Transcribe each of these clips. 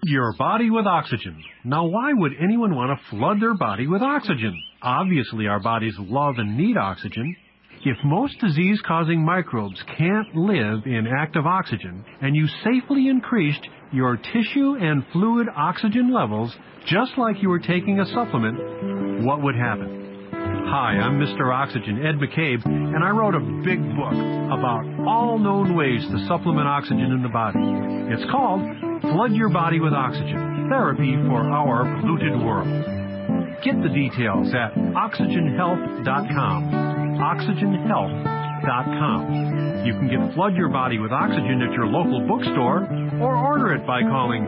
your body with oxygen. Now, why would anyone want to flood their body with oxygen? Obviously, our bodies love and need oxygen. If most disease-causing microbes can't live in active oxygen, and you safely increased your tissue and fluid oxygen levels just like you were taking a supplement, what would happen? Hi, I'm Mr. Oxygen, Ed McCabe, and I wrote a big book about all known ways to supplement oxygen in the body. It's called Flood Your Body with Oxygen, Therapy for Our Polluted World. Get the details at oxygenhealth.com. oxygenhealth.com. You can get Flood Your Body with Oxygen at your local bookstore or order it by calling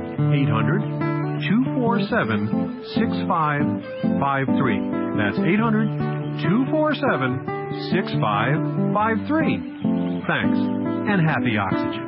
800-247-6553. That's 800-247-6553. Thanks, and happy oxygen.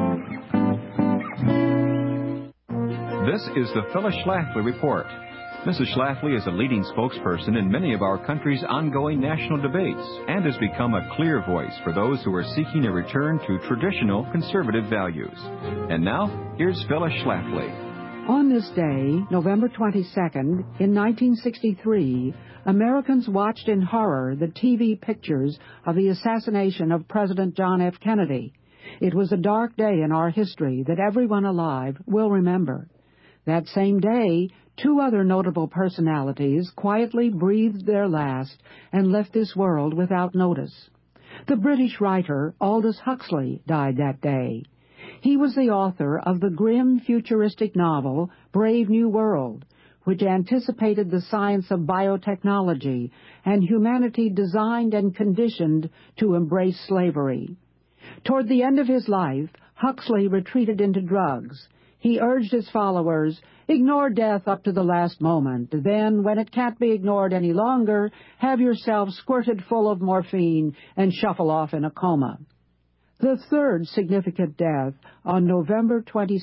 This is the Phyllis Schlafly Report. Mrs. Schlafly is a leading spokesperson in many of our country's ongoing national debates and has become a clear voice for those who are seeking a return to traditional conservative values. And now, here's Phyllis Schlafly. On this day, November 22nd, in 1963, Americans watched in horror the TV pictures of the assassination of President John F. Kennedy. It was a dark day in our history that everyone alive will remember. That same day, two other notable personalities quietly breathed their last and left this world without notice. The British writer Aldous Huxley died that day. He was the author of the grim futuristic novel Brave New World, which anticipated the science of biotechnology and humanity designed and conditioned to embrace slavery. Toward the end of his life, Huxley retreated into drugs. He urged his followers, ignore death up to the last moment. Then, when it can't be ignored any longer, have yourself squirted full of morphine and shuffle off in a coma. The third significant death on November 22,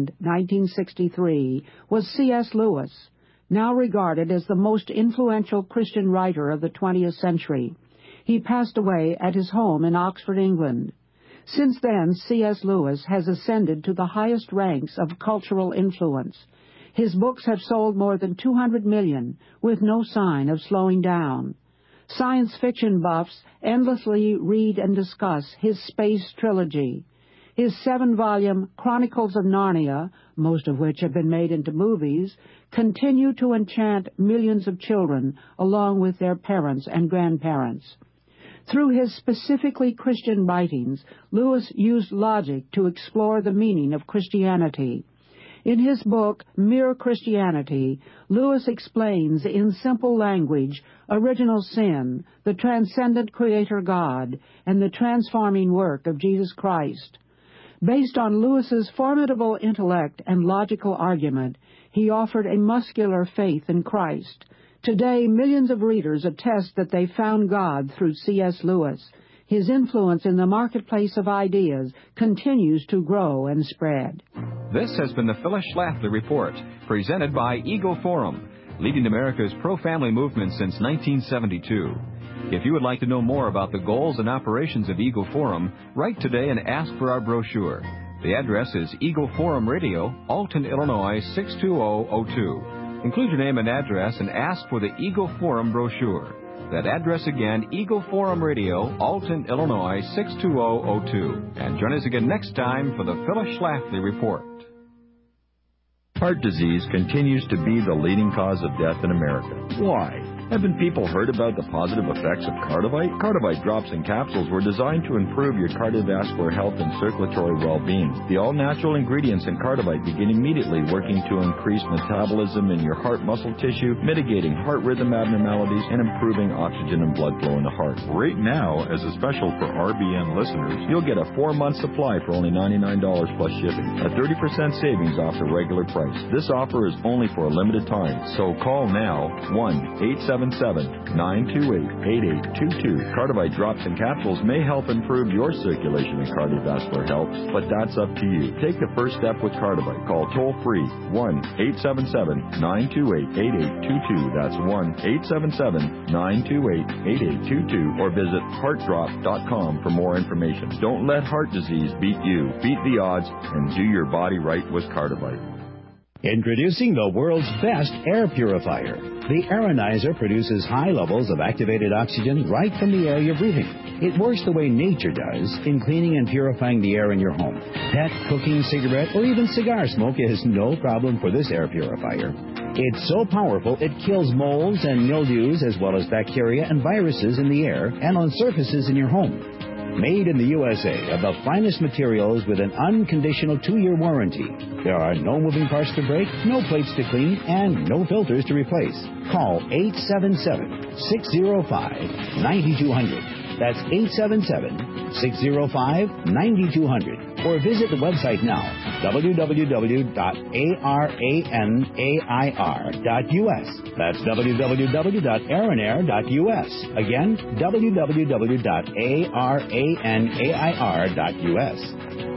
1963, was C.S. Lewis, now regarded as the most influential Christian writer of the 20th century. He passed away at his home in Oxford, England. Since then, C.S. Lewis has ascended to the highest ranks of cultural influence. His books have sold more than 200 million, with no sign of slowing down. Science fiction buffs endlessly read and discuss his space trilogy. His 7-volume Chronicles of Narnia, most of which have been made into movies, continue to enchant millions of children along with their parents and grandparents. Through his specifically Christian writings, Lewis used logic to explore the meaning of Christianity. In his book, Mere Christianity, Lewis explains in simple language original sin, the transcendent Creator God, and the transforming work of Jesus Christ. Based on Lewis's formidable intellect and logical argument, he offered a muscular faith in Christ. Today, millions of readers attest that they found God through C.S. Lewis. His influence in the marketplace of ideas continues to grow and spread. This has been the Phyllis Schlafly Report, presented by Eagle Forum, leading America's pro-family movement since 1972. If you would like to know more about the goals and operations of Eagle Forum, write today and ask for our brochure. The address is Eagle Forum Radio, Alton, Illinois 62002. Include your name and address and ask for the Eagle Forum brochure. That address again, Eagle Forum Radio, Alton, Illinois 62002. And join us again next time for the Phyllis Schlafly Report. Heart disease continues to be the leading cause of death in America. Why? Haven't people heard about the positive effects of Cardivite? Cardivite drops and capsules were designed to improve your cardiovascular health and circulatory well-being. The all-natural ingredients in Cardivite begin immediately working to increase metabolism in your heart muscle tissue, mitigating heart rhythm abnormalities, and improving oxygen and blood flow in the heart. Right now, as a special for RBN listeners, you'll get a 4-month supply for only $99 plus shipping, a 30% savings off the regular price. This offer is only for a limited time, so call now, 1-877-928-8822. Cardivite drops and capsules may help improve your circulation and cardiovascular health, but that's up to you. Take the first step with Cardivite. Call toll-free 1-877-928-8822. That's 1-877-928-8822, or visit heartdrop.com for more information. Don't let heart disease beat you. Beat the odds and do your body right with Cardivite. Introducing the world's best air purifier. The Aeronizer produces high levels of activated oxygen right from the air you're breathing. It works the way nature does in cleaning and purifying the air in your home. Pet, cooking, cigarette, or even cigar smoke is no problem for this air purifier. It's so powerful it kills molds and mildews as well as bacteria and viruses in the air and on surfaces in your home. Made in the USA of the finest materials with an unconditional 2-year warranty. There are no moving parts to break, no plates to clean, and no filters to replace. Call 877-605-9200. That's 877-605-9200. Or visit the website now, www.aranair.us. That's www.aranair.us. Again, www.aranair.us.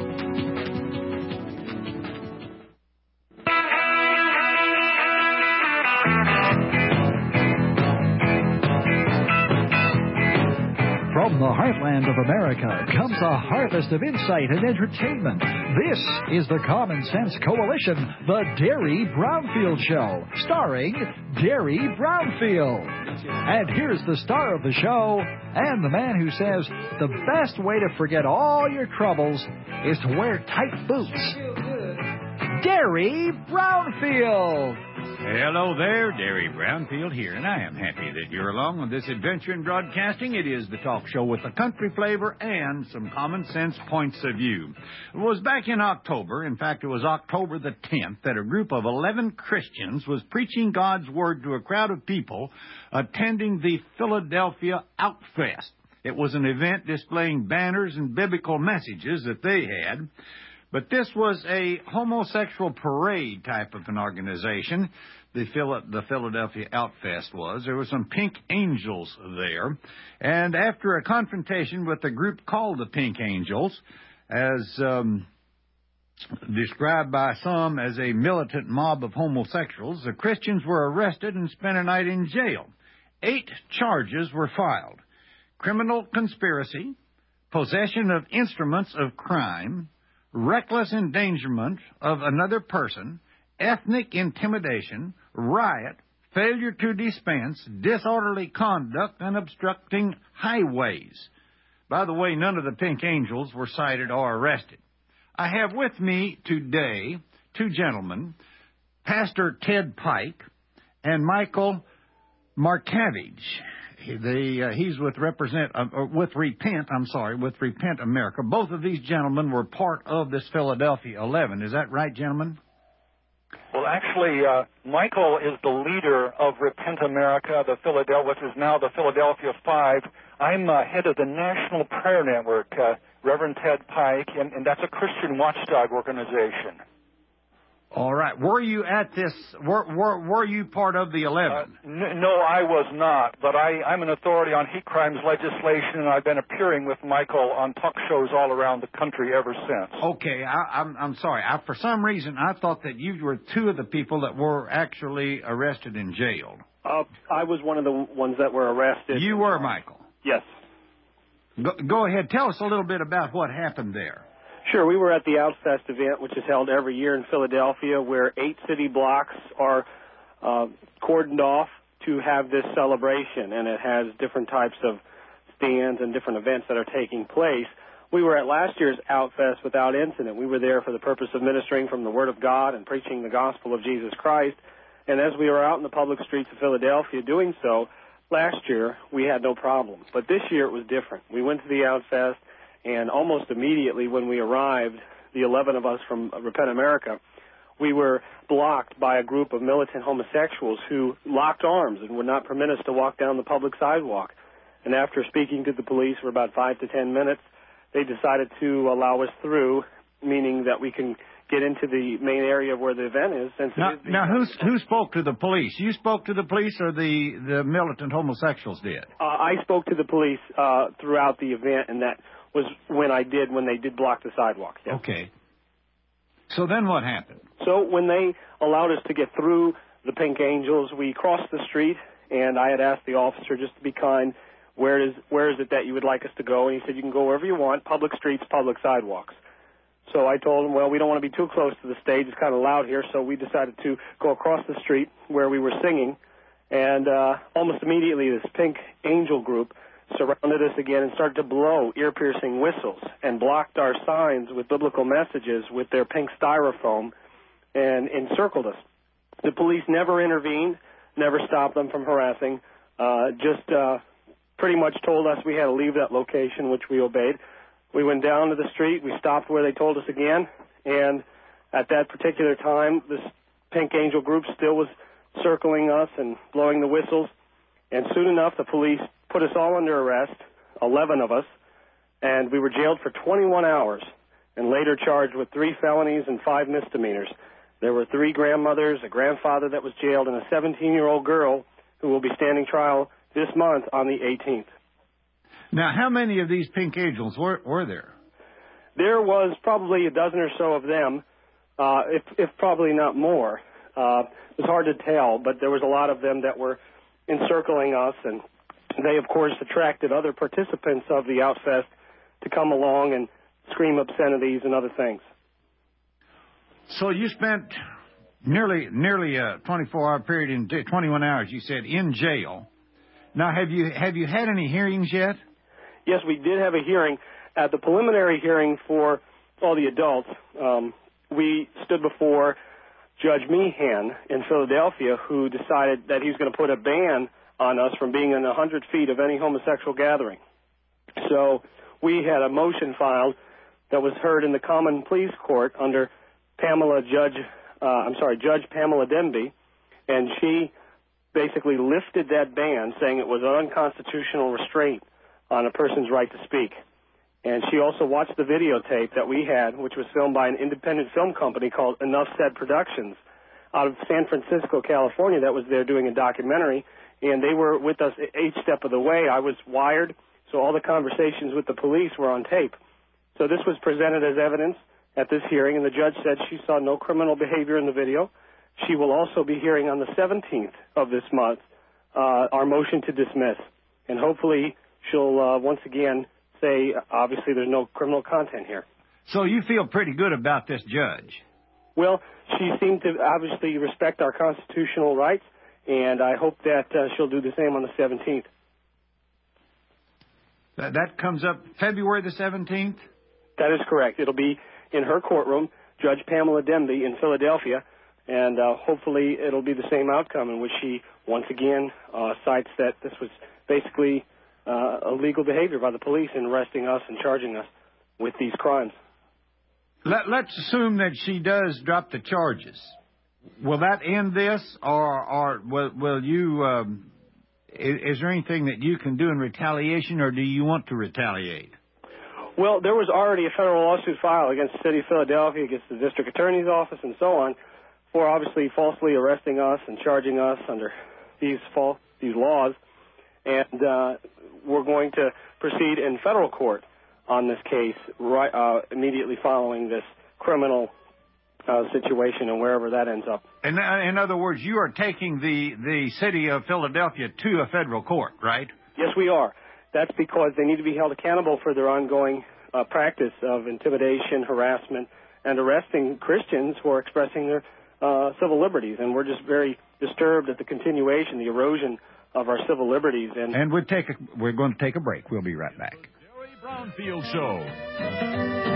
From the heartland of America comes a harvest of insight and entertainment. This is the Common Sense Coalition, the Derry Brownfield Show, starring Derry Brownfield. And here's the star of the show, and the man who says the best way to forget all your troubles is to wear tight boots. Derry Brownfield. Hello there, Derry Brownfield here, and I am happy that you're along on this adventure in broadcasting. It is the talk show with a country flavor and some common sense points of view. It was back in October, in fact, it was October the 10th, that a group of 11 Christians was preaching God's Word to a crowd of people attending the Philadelphia Outfest. It was an event displaying banners and biblical messages that they had. But this was a homosexual parade type of an organization. The Philadelphia Outfest was. There were some pink angels there. And after a confrontation with a group called the Pink Angels, as described by some as a militant mob of homosexuals, the Christians were arrested and spent a night in jail. 8 charges were filed: criminal conspiracy, possession of instruments of crime, reckless endangerment of another person, ethnic intimidation, riot, failure to dispense, disorderly conduct, and obstructing highways. By the way, none of the Pink Angels were cited or arrested. I have with me today 2 gentlemen, Pastor Ted Pike and Michael Markavage. He's with Repent America. Both of these gentlemen were part of this Philadelphia 11. Is that right, gentlemen? Well, actually, Michael is the leader of Repent America, which is now the Philadelphia 5. I'm head of the National Prayer Network, Reverend Ted Pike, and that's a Christian watchdog organization. All right. Were you at this? Were you part of the 11? No, I was not. But I'm an authority on hate crimes legislation, and I've been appearing with Michael on talk shows all around the country ever since. Okay. I'm sorry. For some reason, I thought that you were 2 of the people that were actually arrested and jailed. I was one of the ones that were arrested. You were, Michael? Yes. Go ahead. Tell us a little bit about what happened there. Sure. We were at the Outfest event, which is held every year in Philadelphia, where 8 city blocks are cordoned off to have this celebration, and it has different types of stands and different events that are taking place. We were at last year's Outfest without incident. We were there for the purpose of ministering from the Word of God and preaching the gospel of Jesus Christ. And as we were out in the public streets of Philadelphia doing so, last year we had no problem. But this year it was different. We went to the Outfest, and almost immediately when we arrived, the 11 of us from Repent America, we were blocked by a group of militant homosexuals who locked arms and would not permit us to walk down the public sidewalk. And after speaking to the police for about 5 to 10 minutes, they decided to allow us through, meaning that we can get into the main area where the event is. Now who spoke to the police? You spoke to the police, or the militant homosexuals did? I spoke to the police throughout the event, and that was when they did block the sidewalk. Yes. Okay. So then what happened? So when they allowed us to get through the Pink Angels, we crossed the street, and I had asked the officer just to be kind, where is it that you would like us to go? And he said, you can go wherever you want, public streets, public sidewalks. So I told them, well, we don't want to be too close to the stage. It's kind of loud here. So we decided to go across the street where we were singing. And almost immediately, this Pink Angel group surrounded us again and started to blow ear-piercing whistles and blocked our signs with biblical messages with their pink styrofoam and encircled us. The police never intervened, never stopped them from harassing, just pretty much told us we had to leave that location, which we obeyed. We went down to the street. We stopped where they told us again. And at that particular time, this Pink Angel group still was circling us and blowing the whistles. And soon enough, the police put us all under arrest, 11 of us, and we were jailed for 21 hours and later charged with 3 felonies and 5 misdemeanors. There were 3 grandmothers, a grandfather that was jailed, and a 17-year-old girl who will be standing trial this month on the 18th. Now, how many of these Pink Angels were there? There was probably a dozen or so of them, if probably not more. It was hard to tell, but there was a lot of them that were encircling us, and they, of course, attracted other participants of the Outfest to come along and scream obscenities and other things. So you spent nearly a 24-hour period in 21 hours, you said, in jail. Now, have you had any hearings yet? Yes, we did have a hearing. At the preliminary hearing for all the adults, we stood before Judge Meehan in Philadelphia, who decided that he was going to put a ban on us from being in 100 feet of any homosexual gathering. So we had a motion filed that was heard in the Common Pleas Court under Judge Pamela Denby, and she basically lifted that ban, saying it was an unconstitutional restraint on a person's right to speak. And she also watched the videotape that we had, which was filmed by an independent film company called Enough Said Productions out of San Francisco, California, that was there doing a documentary. And they were with us each step of the way. I was wired, so all the conversations with the police were on tape. So this was presented as evidence at this hearing, and the judge said she saw no criminal behavior in the video. She will also be hearing on the 17th of this month our motion to dismiss. And hopefully she'll once again say, obviously, there's no criminal content here. So you feel pretty good about this judge? Well, she seemed to obviously respect our constitutional rights, and I hope that she'll do the same on the 17th. That comes up February the 17th? That is correct. It'll be in her courtroom, Judge Pamela Denby in Philadelphia, and hopefully it'll be the same outcome in which she once again cites that this was basically illegal behavior by the police in arresting us and charging us with these crimes. Let's assume that she does drop the charges. Will that end this, or will you? Is there anything that you can do in retaliation, or do you want to retaliate? Well, there was already a federal lawsuit filed against the city of Philadelphia, against the district attorney's office, and so on, for obviously falsely arresting us and charging us under these laws. And we're going to proceed in federal court on this case immediately following this criminal situation and wherever that ends up. In other words, you are taking the city of Philadelphia to a federal court, right? Yes, we are. That's because they need to be held accountable for their ongoing practice of intimidation, harassment, and arresting Christians who are expressing their civil liberties. And we're just very disturbed at the continuation, the erosion of our civil liberties. And we're going to take a break. We'll be right back. Jerry Brownfield Show.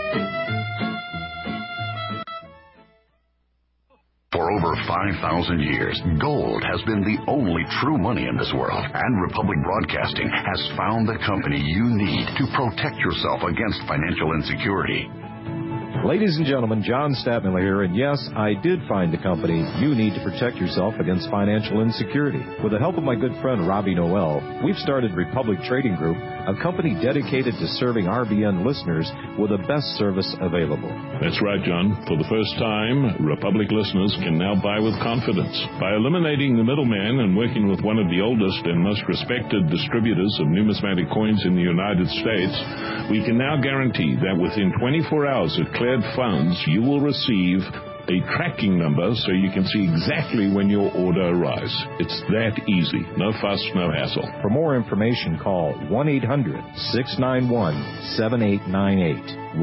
For over 5,000 years, gold has been the only true money in this world, and Republic Broadcasting has found the company you need to protect yourself against financial insecurity. Ladies and gentlemen, John Stadtmiller here, and yes, I did find the company you need to protect yourself against financial insecurity. With the help of my good friend Robbie Noel, we've started Republic Trading Group, a company dedicated to serving RBN listeners with the best service available. That's right, John. For the first time, Republic listeners can now buy with confidence. By eliminating the middleman and working with one of the oldest and most respected distributors of numismatic coins in the United States, we can now guarantee that within 24 hours of cleared funds, you will receive a tracking number so you can see exactly when your order arrives. It's that easy. No fuss, no hassle. For more information, call 1-800-691-7898.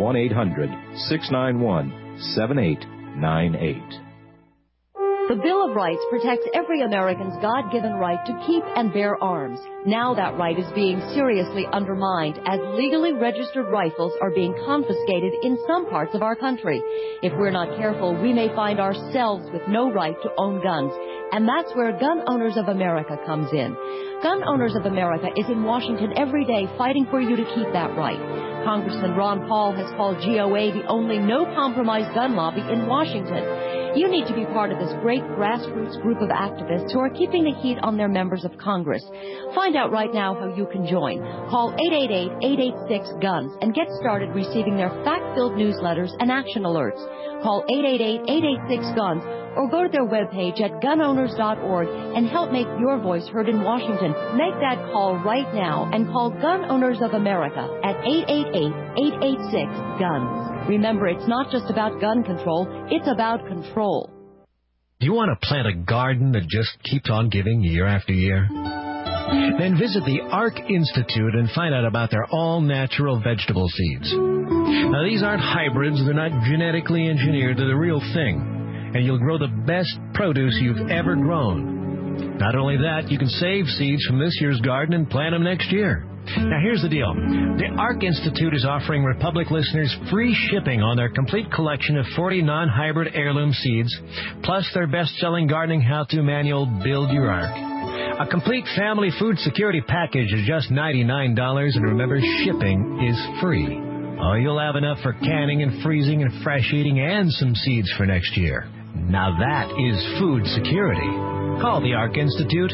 1-800-691-7898. The Bill of Rights protects every American's God-given right to keep and bear arms. Now that right is being seriously undermined as legally registered rifles are being confiscated in some parts of our country. If we're not careful, we may find ourselves with no right to own guns. And that's where Gun Owners of America comes in. Gun Owners of America is in Washington every day fighting for you to keep that right. Congressman Ron Paul has called GOA the only no-compromise gun lobby in Washington. You need to be part of this great grassroots group of activists who are keeping the heat on their members of Congress. Find out right now how you can join. Call 888-886-GUNS and get started receiving their fact-filled newsletters and action alerts. Call 888-886-GUNS or go to their webpage at gunowners.org and help make your voice heard in Washington. Make that call right now and call Gun Owners of America at 888-886-GUNS. Remember, it's not just about gun control, it's about control. Do you want to plant a garden that just keeps on giving year after year? Then visit the ARC Institute and find out about their all-natural vegetable seeds. Now, these aren't hybrids. They're not genetically engineered. They're the real thing. And you'll grow the best produce you've ever grown. Not only that, you can save seeds from this year's garden and plant them next year. Now, here's the deal. The ARC Institute is offering Republic listeners free shipping on their complete collection of 40 non-hybrid heirloom seeds, plus their best-selling gardening how-to manual, Build Your Ark. A complete family food security package is just $99, and remember, shipping is free. Oh, you'll have enough for canning and freezing and fresh eating and some seeds for next year. Now that is food security. Call the ARC Institute,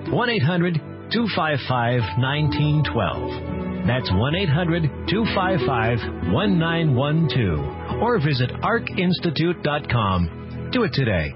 1-800-255-1912. That's 1-800-255-1912. Or visit arcinstitute.com. Do it today.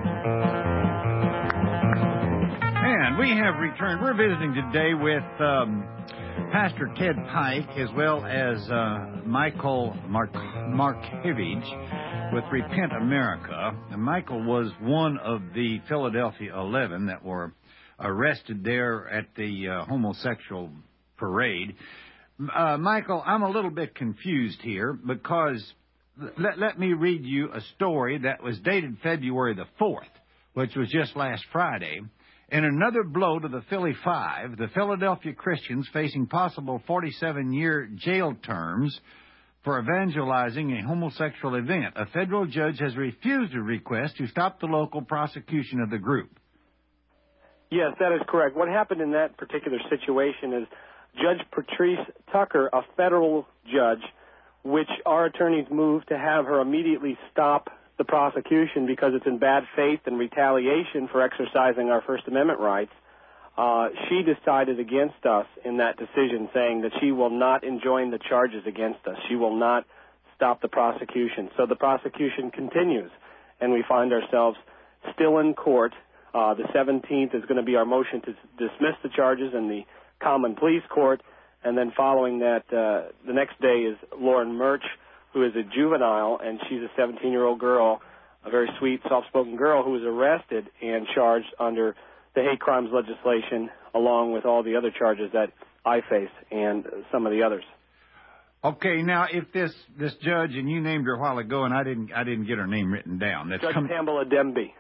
And we have returned. We're visiting today with Pastor Ted Pike as well as Michael Markievicz with Repent America. And Michael was one of the Philadelphia 11 that were arrested there at the homosexual parade. Michael, I'm a little bit confused here because let me read you a story that was dated February the 4th, which was just last Friday. In another blow to the Philly Five, the Philadelphia Christians facing possible 47-year jail terms for evangelizing a homosexual event. A federal judge has refused a request to stop the local prosecution of the group. Yes, that is correct. What happened in that particular situation is Judge Patrice Tucker, a federal judge, which our attorneys moved to have her immediately stop the prosecution because it's in bad faith and retaliation for exercising our First Amendment rights. She decided against us in that decision, saying that she will not enjoin the charges against us. She will not stop the prosecution. So the prosecution continues, and we find ourselves still in court. The 17th is going to be our motion to dismiss the charges in the Common Pleas Court, and then following that, the next day is Lauren Murch, who is a juvenile, and she's a 17-year-old girl, a very sweet, soft-spoken girl who was arrested and charged under the hate crimes legislation, along with all the other charges that I face and some of the others. Okay, now if this judge, and you named her a while ago, and I didn't get her name written down. That's Judge Pamela Demby.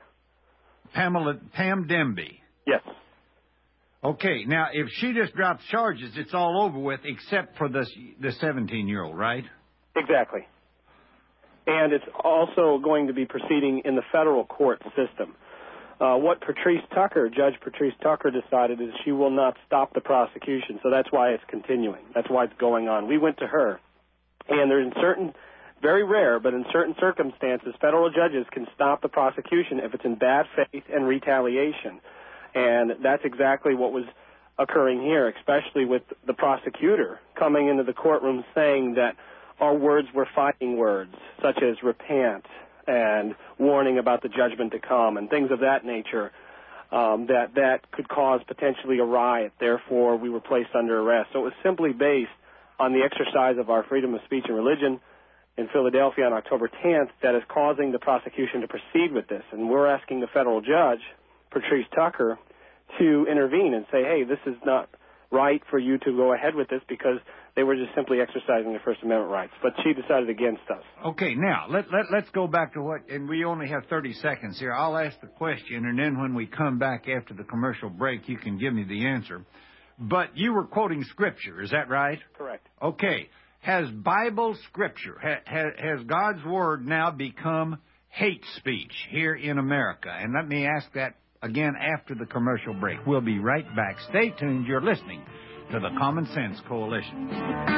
Pam Demby. Yes. Okay, now if she just drops charges, it's all over with, except for the 17-year-old, right? Exactly. And it's also going to be proceeding in the federal court system. What Judge Patrice Tucker decided is she will not stop the prosecution, so that's why it's continuing. That's why it's going on. We went to her, and there's certain, very rare, but in certain circumstances, federal judges can stop the prosecution if it's in bad faith and retaliation. And that's exactly what was occurring here, especially with the prosecutor coming into the courtroom saying that our words were fighting words, such as repent and warning about the judgment to come and things of that nature, that could cause potentially a riot. Therefore, we were placed under arrest. So it was simply based on the exercise of our freedom of speech and religion in Philadelphia on October 10th that is causing the prosecution to proceed with this. And we're asking the federal judge, Patrice Tucker, to intervene and say, hey, this is not right for you to go ahead with this because they were just simply exercising their First Amendment rights. But she decided against us. Okay, now, let's go back to what, and we only have 30 seconds here. I'll ask the question, and then when we come back after the commercial break, you can give me the answer. But you were quoting Scripture, is that right? Correct. Okay. Has Bible Scripture, has God's Word now become hate speech here in America? And let me ask that again after the commercial break. We'll be right back. Stay tuned. You're listening to the Common Sense Coalition.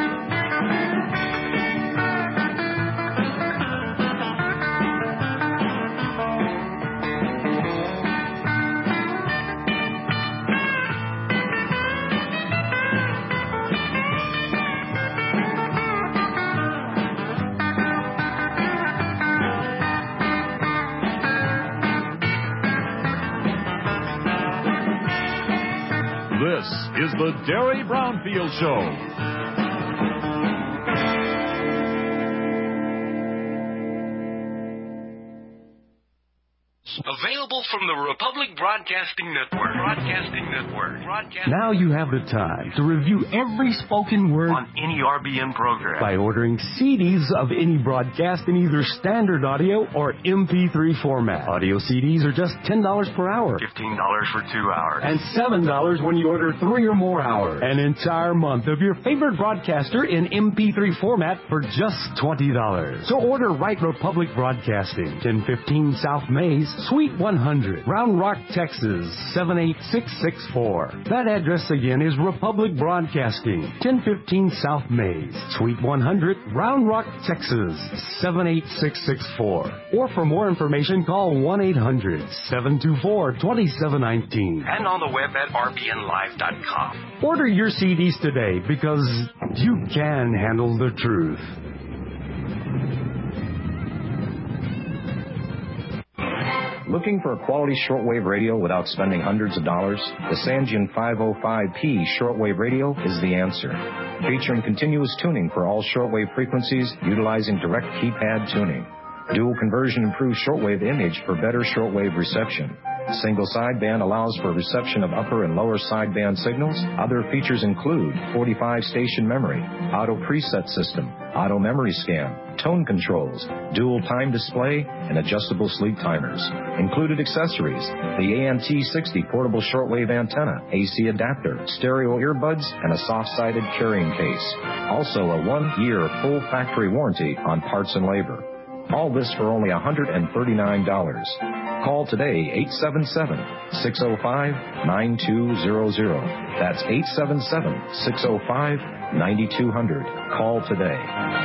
This is the Derry Brownfield Show. Available from the Republic Broadcasting Network. Now you have the time to review every spoken word on any RBN program by ordering CDs of any broadcast in either standard audio or MP3 format. Audio CDs are just $10 per hour. $15 for 2 hours. And $7 when you order 3 or more hours. An entire month of your favorite broadcaster in MP3 format for just $20. So order Right Republic Broadcasting, 1015 South Mays, Suite 100, Round Rock, Texas, 78664. That address again is Republic Broadcasting, 1015 South Mays, Suite 100, Round Rock, Texas, 78664. Or for more information, call 1-800-724-2719. And on the web at rbnlive.com. Order your CDs today because you can handle the truth. Looking for a quality shortwave radio without spending hundreds of dollars? The Sangean 505P shortwave radio is the answer. Featuring continuous tuning for all shortwave frequencies utilizing direct keypad tuning. Dual conversion improves shortwave image for better shortwave reception. Single sideband allows for reception of upper and lower sideband signals. Other features include 45 station memory, auto preset system, auto memory scan, tone controls, dual time display, and adjustable sleep timers. Included accessories, the ANT60 portable shortwave antenna, AC adapter, stereo earbuds, and a soft-sided carrying case. Also a 1-year full factory warranty on parts and labor. All this for only $139. Call today, 877-605-9200. That's 877-605-9200. Call today.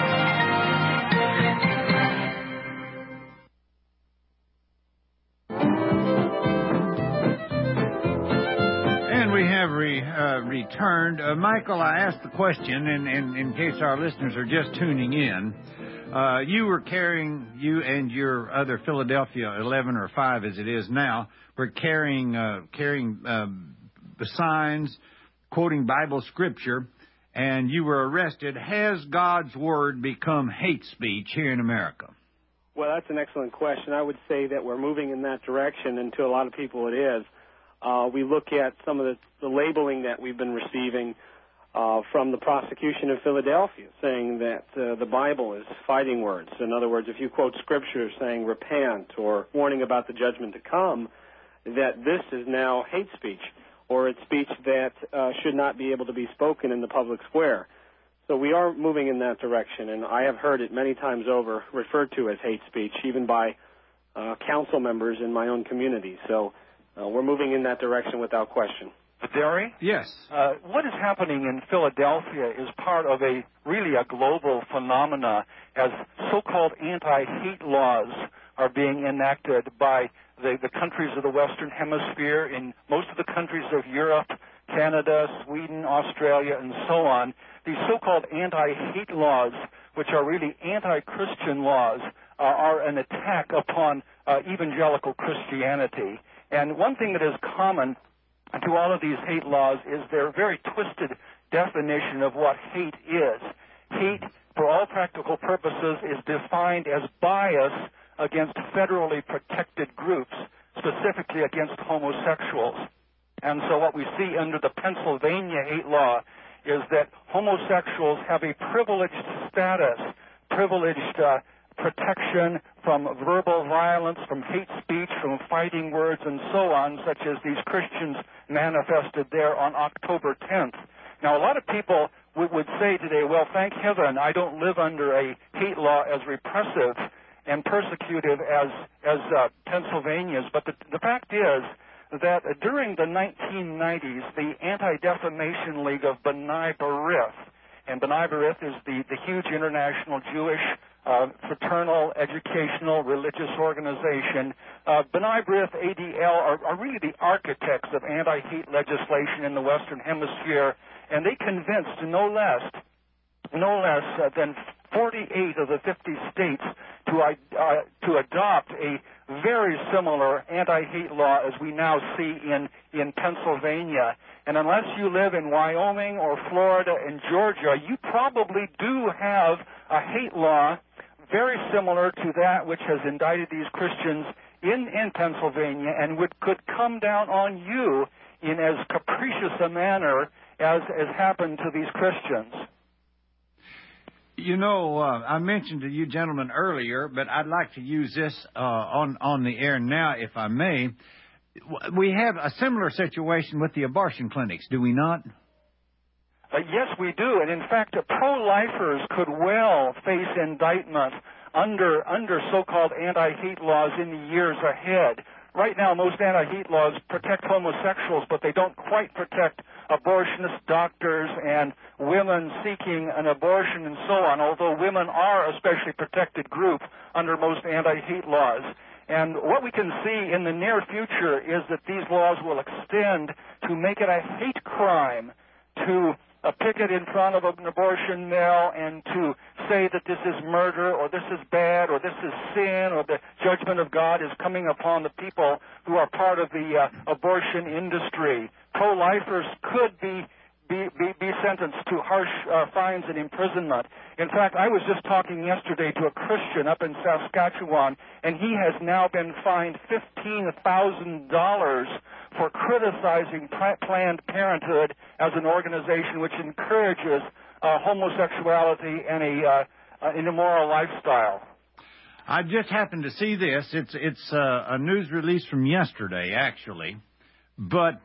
And we have returned. Michael, I asked the question, and in case our listeners are just tuning in, you and your other Philadelphia 11 or 5 as it is now, were carrying the signs, quoting Bible Scripture, and you were arrested. Has God's Word become hate speech here in America? Well, that's an excellent question. I would say that we're moving in that direction, and to a lot of people it is. We look at some of the labeling that we've been receiving from the prosecution of Philadelphia, saying that the Bible is fighting words. In other words, if you quote Scripture saying repent or warning about the judgment to come, that this is now hate speech, or it's speech that should not be able to be spoken in the public square. So we are moving in that direction, and I have heard it many times over referred to as hate speech, even by council members in my own community. So we're moving in that direction without question. Derry? Yes. What is happening in Philadelphia is part of a global phenomena as so-called anti-hate laws are being enacted by the countries of the Western Hemisphere, in most of the countries of Europe, Canada, Sweden, Australia, and so on. These so-called anti-hate laws, which are really anti-Christian laws, are an attack upon evangelical Christianity. And one thing that is common to all of these hate laws is their very twisted definition of what hate is. Hate for all practical purposes, is defined as bias against federally protected groups, specifically against homosexuals. And so what we see under the Pennsylvania hate law is that homosexuals have a privileged status, privileged protection from verbal violence, from hate speech, from fighting words, and so on, such as these Christians manifested there on October 10th. Now, a lot of people would say today, well, thank heaven I don't live under a hate law as repressive and persecutive as Pennsylvania's. But the fact is that during the 1990s, the Anti-Defamation League of B'nai B'rith, and B'nai B'rith is the huge international Jewish fraternal, educational, religious organization. B'nai B'rith, ADL, are really the architects of anti-hate legislation in the Western Hemisphere, and they convinced no less than 48 of the 50 states to adopt a very similar anti-hate law as we now see in Pennsylvania. And unless you live in Wyoming or Florida and Georgia, you probably do have a hate law very similar to that which has indicted these Christians in Pennsylvania, and could come down on you in as capricious a manner as happened to these Christians. You know, I mentioned to you gentlemen earlier, but I'd like to use this on the air now, if I may. We have a similar situation with the abortion clinics, do we not? Yes, we do. And in fact, pro-lifers could well face indictment under so-called anti-hate laws in the years ahead. Right now, most anti-hate laws protect homosexuals, but they don't quite protect abortionist doctors and women seeking an abortion and so on, although women are a specially protected group under most anti-hate laws. And what we can see in the near future is that these laws will extend to make it a hate crime to picket in front of an abortion mill and to say that this is murder or this is bad or this is sin or the judgment of God is coming upon the people who are part of the abortion industry. Pro-lifers could be sentenced to harsh fines and imprisonment. In fact, I was just talking yesterday to a Christian up in Saskatchewan, and he has now been fined $15,000 for criticizing Planned Parenthood as an organization which encourages homosexuality and an immoral lifestyle. I just happened to see this. It's a news release from yesterday, actually. But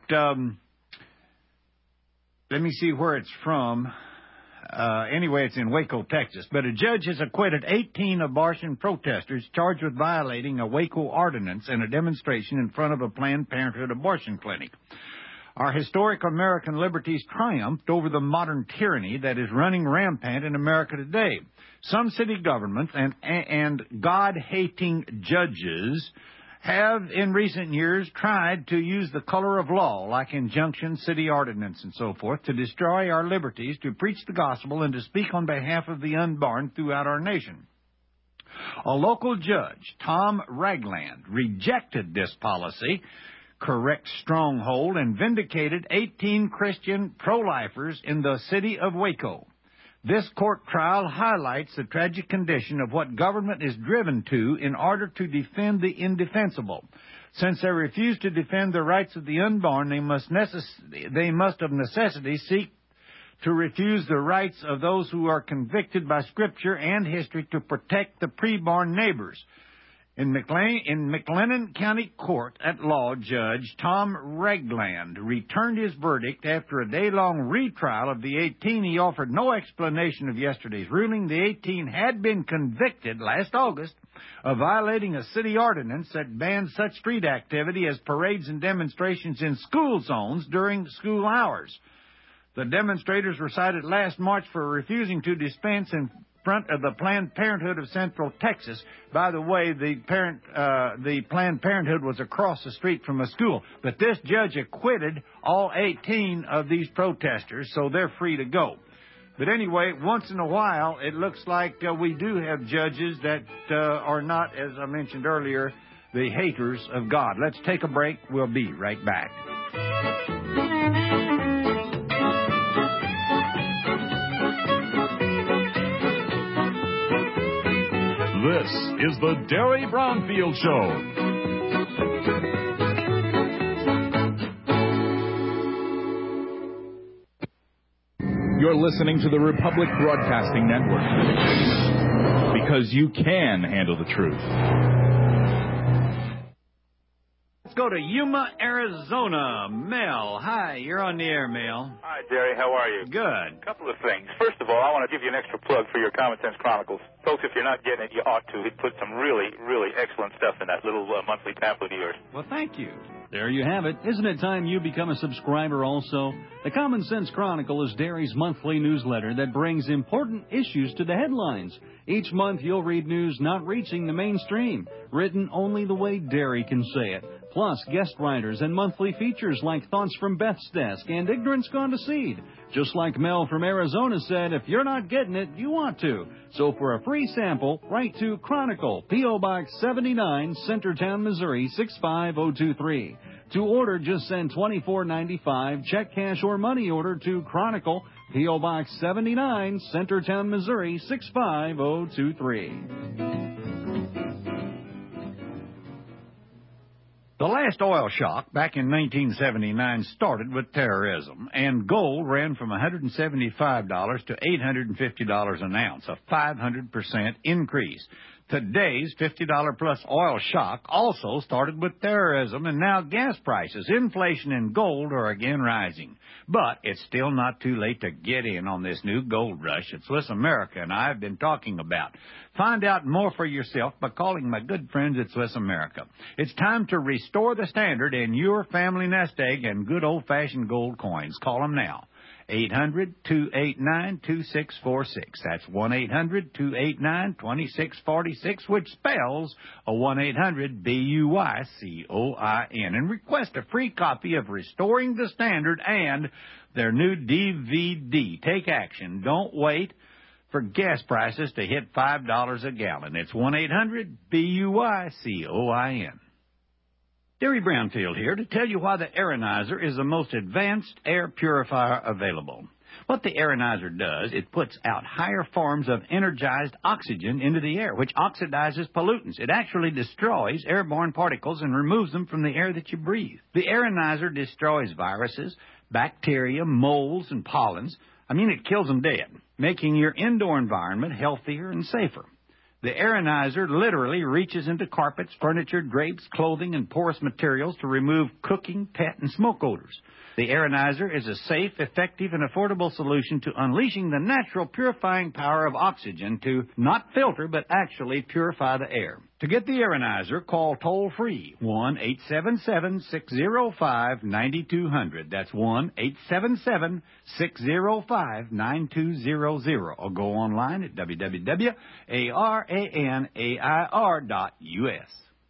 let me see where it's from. Anyway, it's in Waco, Texas. But a judge has acquitted 18 abortion protesters charged with violating a Waco ordinance in a demonstration in front of a Planned Parenthood abortion clinic. Our historic American liberties triumphed over the modern tyranny that is running rampant in America today. Some city governments and God-hating judges have in recent years tried to use the color of law, like injunctions, city ordinance, and so forth, to destroy our liberties, to preach the gospel, and to speak on behalf of the unborn throughout our nation. A local judge, Tom Ragland, rejected this policy, correct stronghold, and vindicated 18 Christian pro-lifers in the city of Waco. This court trial highlights the tragic condition of what government is driven to in order to defend the indefensible. Since they refuse to defend the rights of the unborn, they must of necessity seek to refuse the rights of those who are convicted by Scripture and history to protect the preborn neighbors. In McLennan County Court at Law, Judge Tom Ragland returned his verdict after a day-long retrial of the 18. He offered no explanation of yesterday's ruling. The 18 had been convicted last August of violating a city ordinance that banned such street activity as parades and demonstrations in school zones during school hours. The demonstrators were cited last March for refusing to dispense in front of the Planned Parenthood of Central Texas. By the way, the Planned Parenthood was across the street from a school. But this judge acquitted all 18 of these protesters, so they're free to go. But anyway, once in a while, it looks like we do have judges that are not, as I mentioned earlier, the haters of God. Let's take a break. We'll be right back. This is the Derry Brownfield Show. You're listening to the Republic Broadcasting Network. Because you can handle the truth. Let's go to Yuma, Arizona. Mel, hi, you're on the air, Mel. Hi, Derry. How are you? Good. A couple of things. First of all, I want to give you an extra plug for your Common Sense Chronicles. Folks, if you're not getting it, you ought to. He put some really, really excellent stuff in that little monthly pamphlet of yours. Well, thank you. There you have it. Isn't it time you become a subscriber also? The Common Sense Chronicle is Derry's monthly newsletter that brings important issues to the headlines. Each month you'll read news not reaching the mainstream, written only the way Derry can say it. Plus guest writers and monthly features like Thoughts from Beth's Desk and Ignorance Gone to Seed. Just like Mel from Arizona said, if you're not getting it, you want to. So for a free sample, write to Chronicle, P.O. Box 79, Centertown, Missouri 65023. To order, just send $24.95, check, cash, or money order to Chronicle, P.O. Box 79, Centertown, Missouri 65023. The last oil shock back in 1979 started with terrorism, and gold ran from $175 to $850 an ounce, a 500% increase. Today's $50-plus oil shock also started with terrorism, and now gas prices, inflation, and gold are again rising. But it's still not too late to get in on this new gold rush that Swiss America and I have been talking about. Find out more for yourself by calling my good friends at Swiss America. It's time to restore the standard in your family nest egg and good old-fashioned gold coins. Call them now. 800-289-2646. That's 1-800-289-2646, which spells a 1-800-BUYCOIN. And request a free copy of Restoring the Standard and their new DVD. Take action. Don't wait for gas prices to hit $5 a gallon. It's 1-800-BUYCOIN. Derry Brownfield here to tell you why the Aeronizer is the most advanced air purifier available. What the Aeronizer does, it puts out higher forms of energized oxygen into the air, which oxidizes pollutants. It actually destroys airborne particles and removes them from the air that you breathe. The Aeronizer destroys viruses, bacteria, molds, and pollens. It kills them dead, making your indoor environment healthier and safer. The Aeronizer literally reaches into carpets, furniture, drapes, clothing, and porous materials to remove cooking, pet, and smoke odors. The Aeronizer is a safe, effective, and affordable solution to unleashing the natural purifying power of oxygen to not filter, but actually purify the air. To get the Aeronizer, call toll-free 1-877-605-9200. That's 1-877-605-9200. Or go online at www.aranair.us.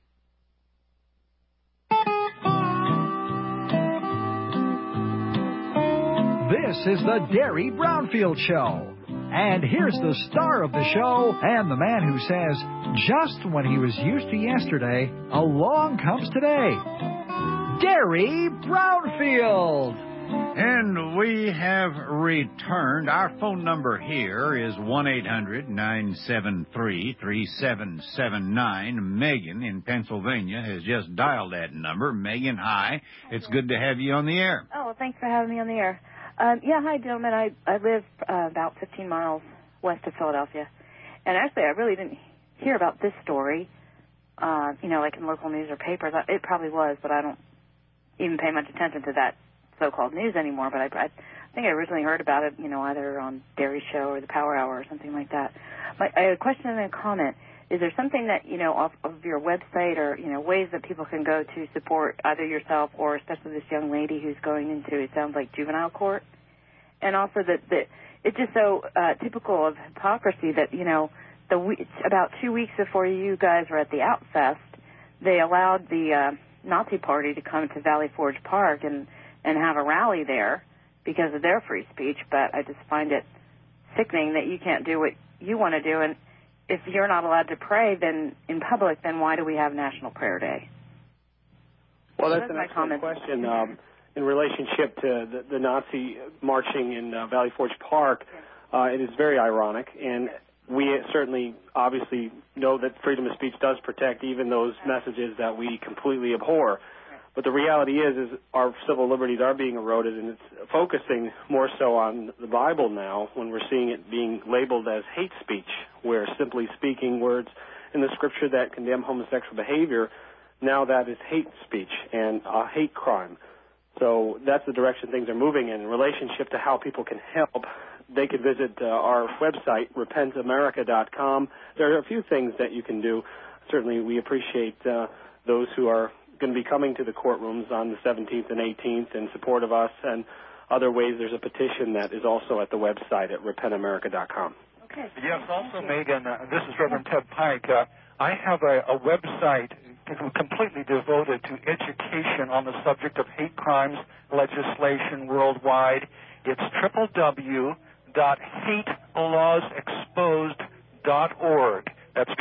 This is the Derry Brownfield Show. And here's the star of the show and the man who says, just when he was used to yesterday, along comes today. Derry Brownfield. And we have returned. Our phone number here is 1-800-973-3779. Megan in Pennsylvania has just dialed that number. Megan, hi. It's good to have you on the air. Oh, well, thanks for having me on the air. Hi, gentlemen. I live about 15 miles west of Philadelphia. And actually, I really didn't hear about this story, like in local news or papers. It probably was, but I don't even pay much attention to that so-called news anymore. But I think I originally heard about it, either on Derry Show or the Power Hour or something like that. I had a question and a comment. Is there something that, off of your website or, ways that people can go to support either yourself or especially this young lady who's going into, it sounds like, juvenile court? And also that it's just so typical of hypocrisy that, about 2 weeks before you guys were at the Outfest, they allowed the Nazi Party to come to Valley Forge Park and have a rally there because of their free speech. But I just find it sickening that you can't do what you want to do. And if you're not allowed to pray then in public, then why do we have National Prayer Day? Well, that's an excellent question. In relationship to the Nazi marching in Valley Forge Park, it is very ironic. And we certainly, obviously, know that freedom of speech does protect even those messages that we completely abhor. But the reality is our civil liberties are being eroded, and it's focusing more so on the Bible now when we're seeing it being labeled as hate speech, where simply speaking words in the Scripture that condemn homosexual behavior, now that is hate speech and a hate crime. So that's the direction things are moving in relationship to how people can help. They could visit our website, repentamerica.com. There are a few things that you can do. Certainly we appreciate those who are going to be coming to the courtrooms on the 17th and 18th in support of us, and other ways there's a petition that is also at the website at repentamerica.com. Okay. Yes, also, Megan, this is Reverend Ted Pike. I have a website completely devoted to education on the subject of hate crimes legislation worldwide. It's www.hatelawsexposed.org. That's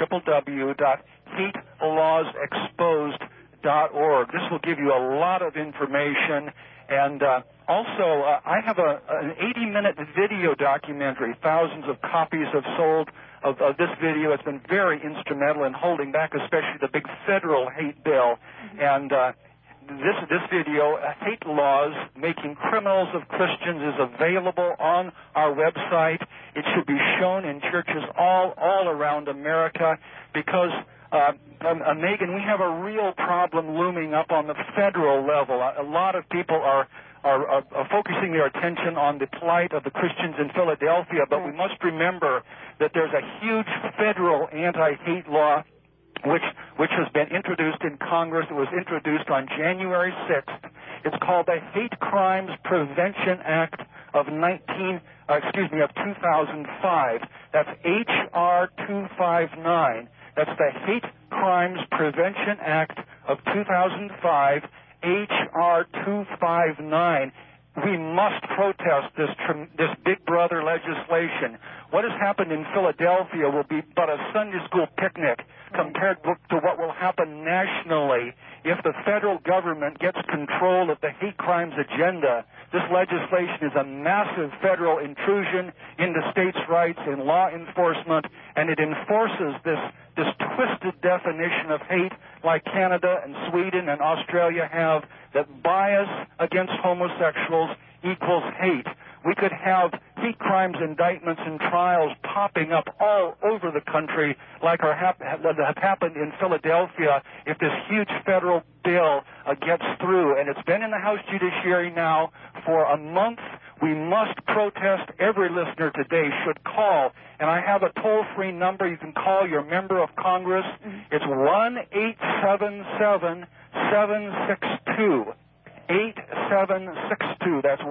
www.hatelawsexposed.org. This will give you a lot of information. And also, I have an 80-minute video documentary. Thousands of copies have sold of this video. It's been very instrumental in holding back, especially the big federal hate bill. And this video, Hate Laws Making Criminals of Christians, is available on our website. It should be shown in churches all around America because, Megan, we have a real problem looming up on the federal level. A lot of people are focusing their attention on the plight of the Christians in Philadelphia, but we must remember that there's a huge federal anti-hate law which has been introduced in Congress. It was introduced on January 6th. It's called the Hate Crimes Prevention Act of 2005. That's H.R. 259. That's the Hate Crimes Prevention Act of 2005, H.R. 259. We must protest this Big Brother legislation. What has happened in Philadelphia will be but a Sunday school picnic compared to what will happen nationally if the federal government gets control of the hate crimes agenda. This legislation is a massive federal intrusion into states' rights in law enforcement, and it enforces this twisted definition of hate like Canada and Sweden and Australia have, that bias against homosexuals equals hate. We could have hate crimes indictments and trials popping up all over the country like have happened in Philadelphia if this huge federal bill gets through. And it's been in the House Judiciary now for a month. We must protest. Every listener today should call. And I have a toll-free number. You can call your member of Congress. It's 1-877-762. 8762. That's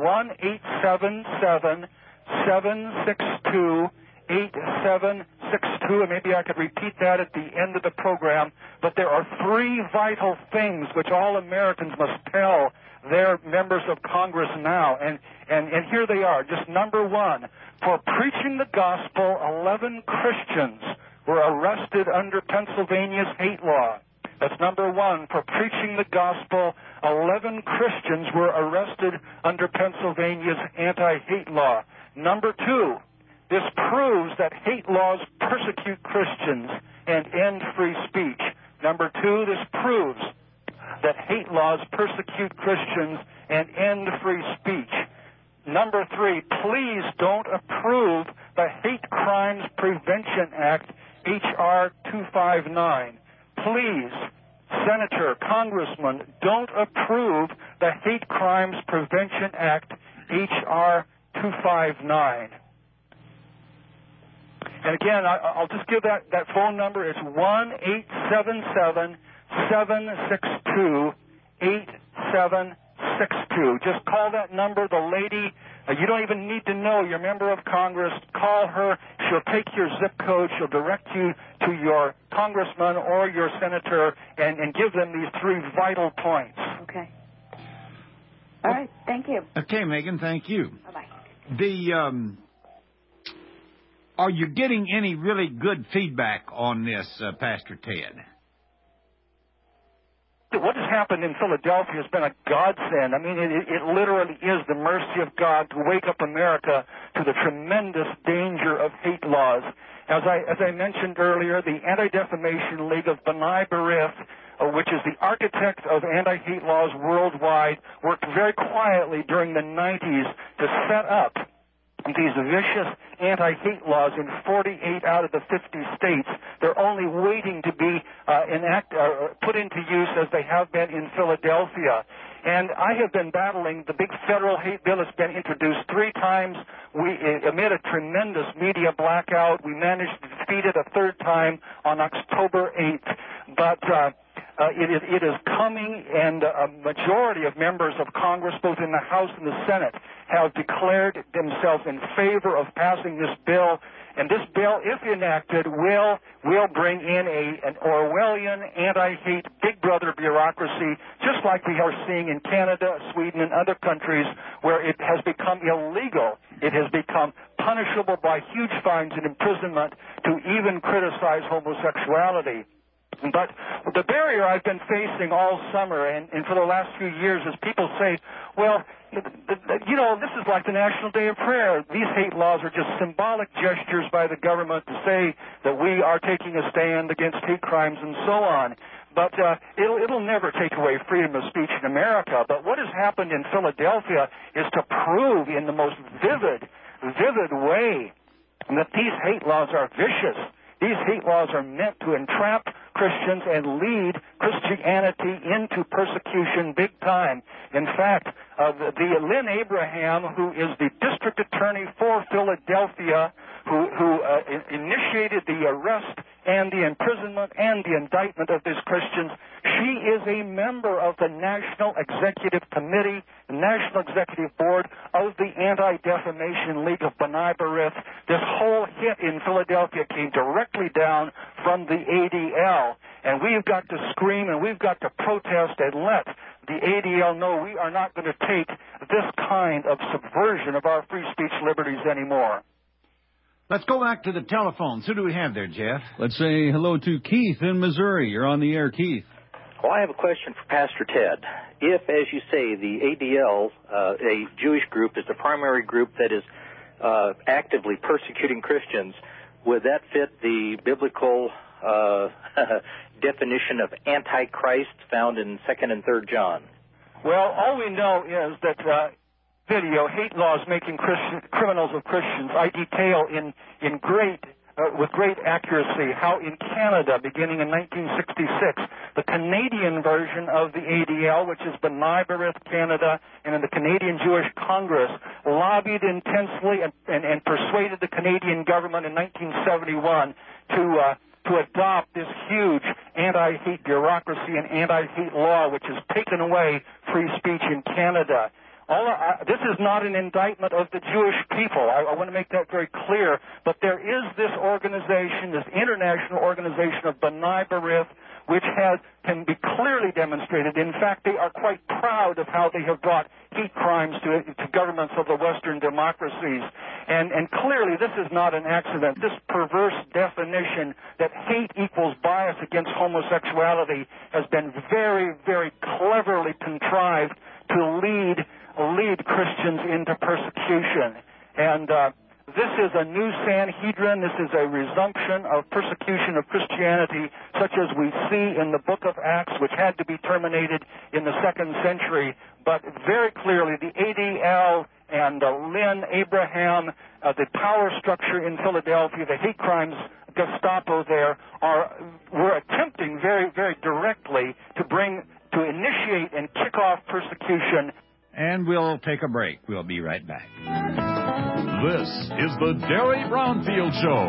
1-877-762-8762. And maybe I could repeat that at the end of the program. But there are three vital things which all Americans must tell their members of Congress now. And here they are. Just number one, for preaching the gospel, 11 Christians were arrested under Pennsylvania's hate law. That's number one. For preaching the gospel, 11 Christians were arrested under Pennsylvania's anti-hate law. Number two, this proves that hate laws persecute Christians and end free speech. Number two, this proves that hate laws persecute Christians and end free speech. Number three, please don't approve the Hate Crimes Prevention Act, H.R. 259. Please, Senator, Congressman, don't approve the Hate Crimes Prevention Act, H.R. 259. And again, I'll just give that phone number. It's 1-877-762-8762. Just call that number. The lady, you don't even need to know your member of Congress. Call her. She'll take your zip code. She'll direct you to your congressman or your senator and give them these three vital points. Okay. All right. Thank you. Okay, Megan, thank you. Bye-bye. Are you getting any really good feedback on this, Pastor Ted? what has happened in Philadelphia has been a godsend. I mean, it literally is the mercy of God to wake up America to the tremendous danger of hate laws. As I mentioned earlier, the Anti-Defamation League of B'nai B'rith, which is the architect of anti-hate laws worldwide, worked very quietly during the 90s to set up these vicious anti-hate laws in 48 out of the 50 states. They're only waiting to be put into use as they have been in Philadelphia. And I have been battling the big federal hate bill. It's been introduced 3 times. Amid a tremendous media blackout, we managed to defeat it a 3rd time on October 8th. But it is coming, and a majority of members of Congress, both in the House and the Senate, have declared themselves in favor of passing this bill. And this bill, if enacted, will bring in an Orwellian anti-hate big brother bureaucracy, just like we are seeing in Canada, Sweden, and other countries where it has become illegal. It has become punishable by huge fines and imprisonment to even criticize homosexuality. But the barrier I've been facing all summer and for the last few years is people say, well, this is like the National Day of Prayer. These hate laws are just symbolic gestures by the government to say that we are taking a stand against hate crimes and so on. But it'll never take away freedom of speech in America. But what has happened in Philadelphia is to prove in the most vivid way that these hate laws are vicious. These hate laws are meant to entrap Christians and lead Christianity into persecution big time. In fact, the Lynn Abraham, who is the district attorney for Philadelphia, who initiated the arrest and the imprisonment and the indictment of these Christians, she is a member of the National Executive Committee, the National Executive Board of the Anti-Defamation League of B'nai B'rith. This whole hit in Philadelphia came directly down from the ADL, and we've got to scream and we've got to protest and let the ADL know we are not going to take this kind of subversion of our free speech liberties anymore. Let's go back to the telephones. Who do we have there, Jeff? Let's say hello to Keith in Missouri. You're on the air, Keith. Well, I have a question for Pastor Ted. If, as you say, the ADL, a Jewish group, is the primary group that is actively persecuting Christians, would that fit the biblical definition of Antichrist found in 2nd and 3rd John? Well, all we know is that hate laws making criminals of Christians. I detail with great accuracy how in Canada, beginning in 1966, the Canadian version of the ADL, which is B'nai B'rith Canada, and in the Canadian Jewish Congress, lobbied intensely and persuaded the Canadian government in 1971 to adopt this huge anti-hate bureaucracy and anti-hate law, which has taken away free speech in Canada. This is not an indictment of the Jewish people. I want to make that very clear. But there is this organization, this international organization of B'nai B'rith, which can be clearly demonstrated. In fact, they are quite proud of how they have brought hate crimes to governments of the Western democracies. And clearly, this is not an accident. This perverse definition that hate equals bias against homosexuality has been very, very cleverly contrived to lead Christians into persecution. And this is a new Sanhedrin. This is a resumption of persecution of Christianity, such as we see in the book of Acts, which had to be terminated in the 2nd century. But very clearly, the ADL and Lynn Abraham, the power structure in Philadelphia, the hate crimes Gestapo there, were attempting very, very directly to initiate and kick off persecution. And we'll take a break. We'll be right back. This is the Derry Brownfield Show.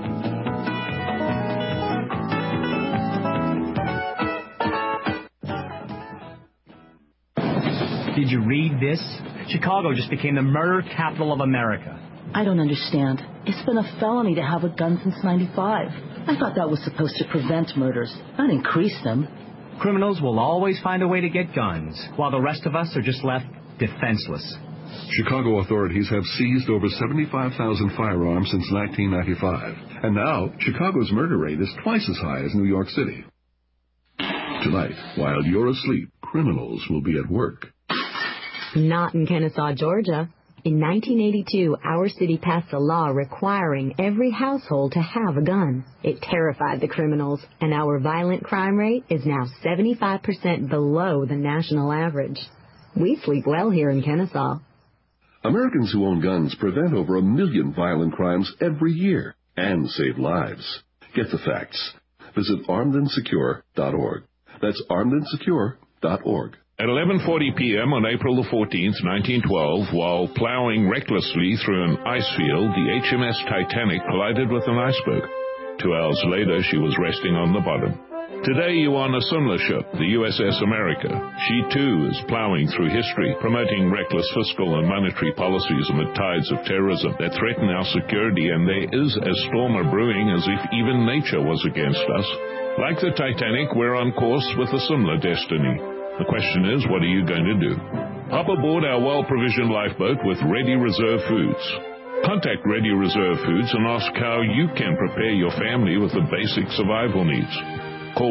Did you read this? Chicago just became the murder capital of America. I don't understand. It's been a felony to have a gun since '95. I thought that was supposed to prevent murders, not increase them. Criminals will always find a way to get guns, while the rest of us are just left defenseless. Chicago authorities have seized over 75,000 firearms since 1995. And now, Chicago's murder rate is twice as high as New York City. Tonight, while you're asleep, criminals will be at work. Not in Kennesaw, Georgia. In 1982, our city passed a law requiring every household to have a gun. It terrified the criminals, and our violent crime rate is now 75% below the national average. We sleep well here in Kennesaw. Americans who own guns prevent over 1 million violent crimes every year and save lives. Get the facts. Visit armedandsecure.org. That's armedandsecure.org. At 11:40 p.m. on April the 14th, 1912, while plowing recklessly through an ice field, the HMS Titanic collided with an iceberg. 2 hours later, she was resting on the bottom. Today, you are on a similar ship, the USS America. She, too, is plowing through history, promoting reckless fiscal and monetary policies amid tides of terrorism that threaten our security, and there is a storm brewing as if even nature was against us. Like the Titanic, we're on course with a similar destiny. The question is, what are you going to do? Hop aboard our well-provisioned lifeboat with Ready Reserve Foods. Contact Ready Reserve Foods and ask how you can prepare your family with the basic survival needs. Call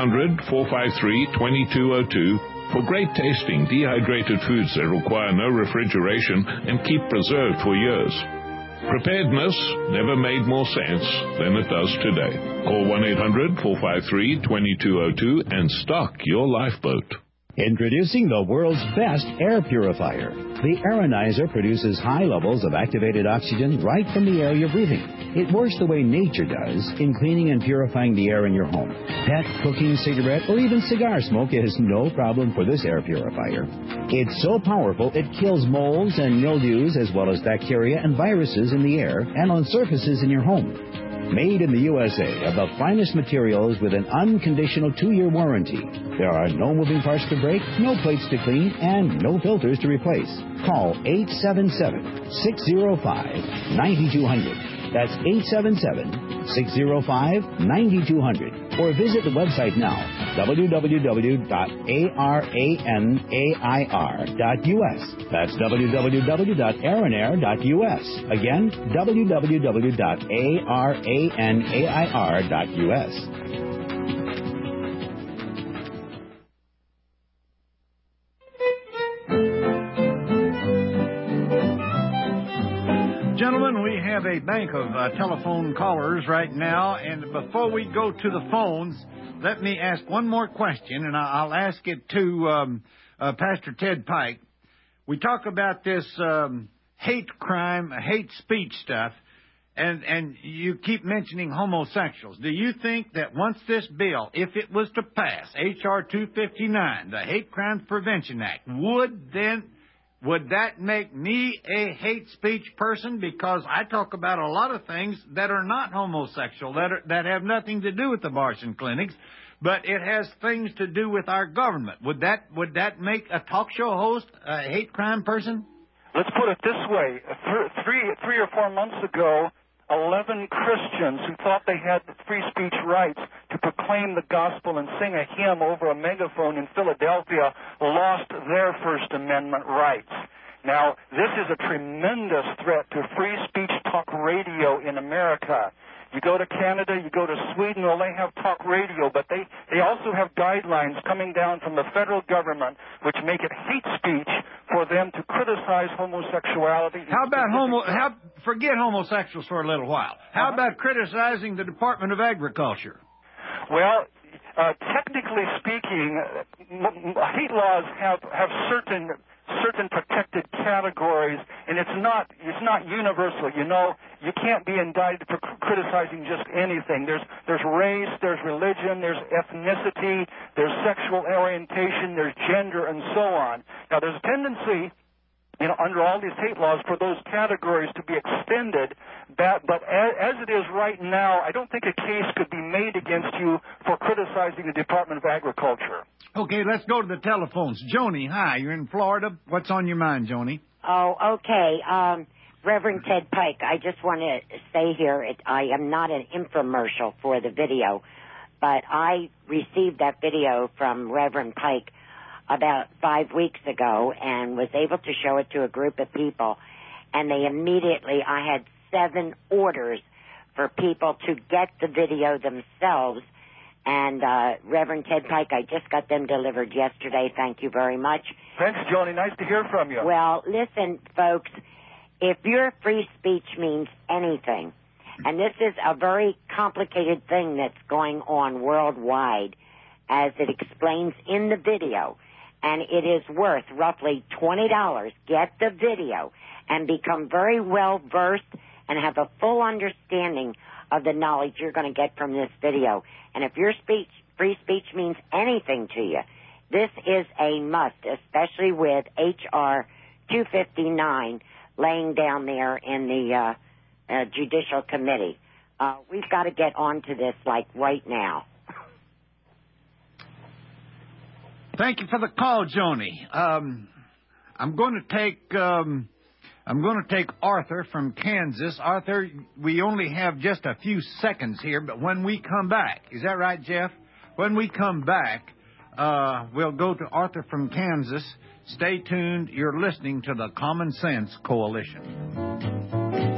1-800-453-2202 for great tasting, dehydrated foods that require no refrigeration and keep preserved for years. Preparedness never made more sense than it does today. Call 1-800-453-2202 and stock your lifeboat. Introducing the world's best air purifier. The Aeronizer produces high levels of activated oxygen right from the air you're breathing. It works the way nature does in cleaning and purifying the air in your home. Pet, cooking, cigarette, or even cigar smoke is no problem for this air purifier. It's so powerful it kills molds and mildews as well as bacteria and viruses in the air and on surfaces in your home. Made in the USA of the finest materials with an unconditional 2-year warranty. There are no moving parts to break, no plates to clean, and no filters to replace. Call 877-605-9200. That's 877-605-9200. Or visit the website now, www.aranair.us. That's www.aranair.us. Again, www.aranair.us. Gentlemen, we have a bank of telephone callers right now, and before we go to the phones, let me ask one more question, and I'll ask it to Pastor Ted Pike. We talk about this hate crime, hate speech stuff, and you keep mentioning homosexuals. Do you think that once this bill, if it was to pass, H.R. 259, the Hate Crimes Prevention Act, would that make me a hate speech person? Because I talk about a lot of things that are not homosexual, that have nothing to do with abortion clinics, but it has things to do with our government. Would that make a talk show host a hate crime person? Let's put it this way. Three or 4 months ago, 11 Christians who thought they had free speech rights to proclaim the gospel and sing a hymn over a megaphone in Philadelphia lost their First Amendment rights. Now, this is a tremendous threat to free speech talk radio in America. You go to Canada, you go to Sweden, well, they have talk radio, but they also have guidelines coming down from the federal government which make it hate speech for them to criticize homosexuality. How about forget homosexuals for a little while. How about criticizing the Department of Agriculture? Well, technically speaking, hate laws have certain protected categories, and it's not universal. You know, you can't be indicted for criticizing just anything. There's race, there's religion, there's ethnicity, there's sexual orientation, there's gender, and so on. Now, there's a tendency, under all these hate laws, for those categories to be extended. But as it is right now, I don't think a case could be made against you for criticizing the Department of Agriculture. Okay, let's go to the telephones. Joni, hi, you're in Florida. What's on your mind, Joni? Oh, okay. Reverend Ted Pike, I just want to say here, I am not an infomercial for the video, but I received that video from Reverend Pike about 5 weeks ago and was able to show it to a group of people, and I had 7 orders for people to get the video themselves And Reverend Ted Pike, I just got them delivered yesterday. Thank you very much. Thanks, Joni. Nice to hear from you. Well, listen, folks, if your free speech means anything, and this is a very complicated thing that's going on worldwide, as it explains in the video, and it is worth roughly $20. Get the video and become very well versed and have a full understanding of the knowledge you're going to get from this video. And if your free speech means anything to you, this is a must, especially with H.R. 259 laying down there in the Judicial Committee. We've got to get onto this, like, right now. Thank you for the call, Joni. I'm going to take Arthur from Kansas. Arthur, we only have just a few seconds here, but when we come back, is that right, Jeff? When we come back, we'll go to Arthur from Kansas. Stay tuned. You're listening to the Common Sense Coalition.